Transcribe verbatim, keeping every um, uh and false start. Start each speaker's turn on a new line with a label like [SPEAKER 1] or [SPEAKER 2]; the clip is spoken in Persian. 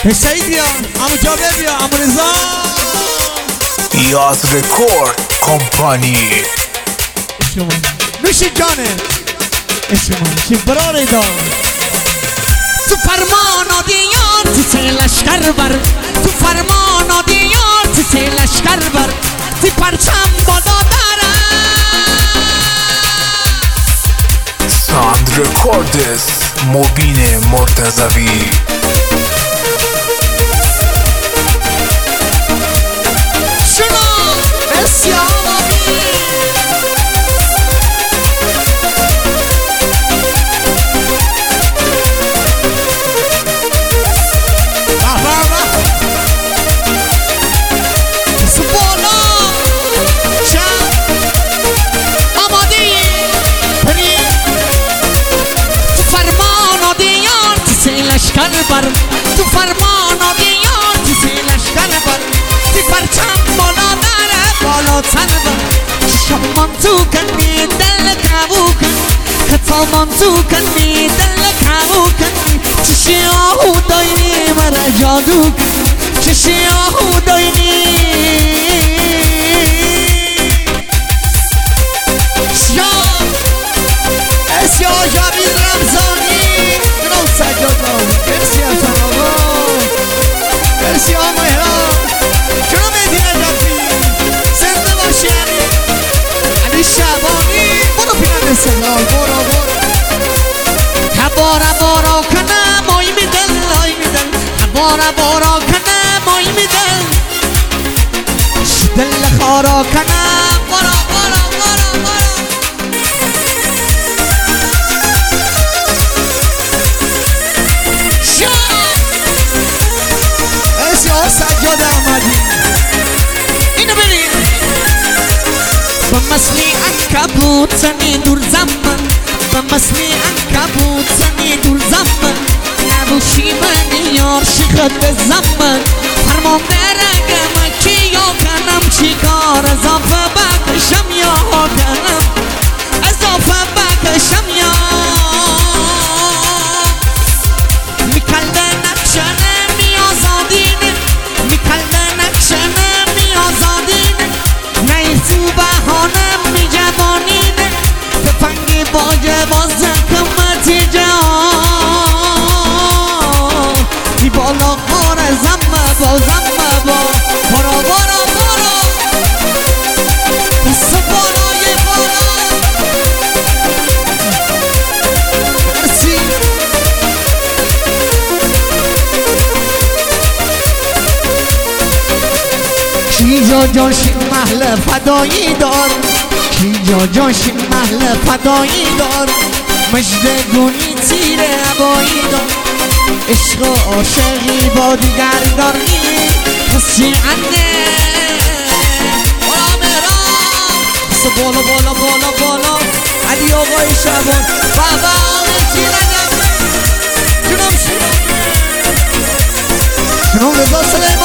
[SPEAKER 1] سعید بیا، عمو جابر بیا، عمو رضا.
[SPEAKER 2] یاز رکورد کمپانی.
[SPEAKER 1] شما نوشی جانه شما چی براره دار.
[SPEAKER 3] تو فرمان و دیار تو سه لشکر بر، تو فرمان و دیار تو سه لشکر بر، تو پرچم بالا داره.
[SPEAKER 2] ساند رکوردز مبین مرتضوی.
[SPEAKER 3] شنو بسیار لشکر بر، تو فرمان و دیار تو سه لشکر بر، تو پرچم بالا داره بالا تر بر. شمان تو کنی دل کبو کن، کتامان تو کنی دل کبو کن. چشی آهو داینی مرا جادو کن، چشی آهو داینی. شیا اسیا جاوید رمزانی جناب سجاد راوی. مرسی از آقا، مرسی آقا مهران، جناب مهدی نجفی زنده باشی. علی علی شعبانی برو پیرن استقلال، برو برو. تبارا بارا کنم آی میدل آی میدل، تبارا بارا کنم آی میدل، دل خارا کنم برو برو برو برو. سجاد احمدی اینو بریم. به مثل عنکبوت زنی دور زمان، به مثل عنکبوت زنی دور زمان، نبوشی من یار شیخت زمان. فرمان درگم کی یا کنم چی کار، اضافه بکشم یا کنم، اضافه بکشم یا میکلده نقشنه میازادینه، میکلده نقشنه میازادینه، نیزو بهانه میجوانینه، تفنگی باجه باز کمتی جان. ای بالا خور زمه با زمه با برو برو برو. دست بالای بالا. مرسی. کیجا جاشین محل فدایی دار، کیجا جاشین محل فدایی دار، مجد گونی تیر عبایی دار. عشق و عاشقی با دیگر داری کسی عنه. بالا مهران بس بالا بالا بالا بالا. علی آقای شعبان بابا آمتی نگم. جناب شنو رضا سلیمان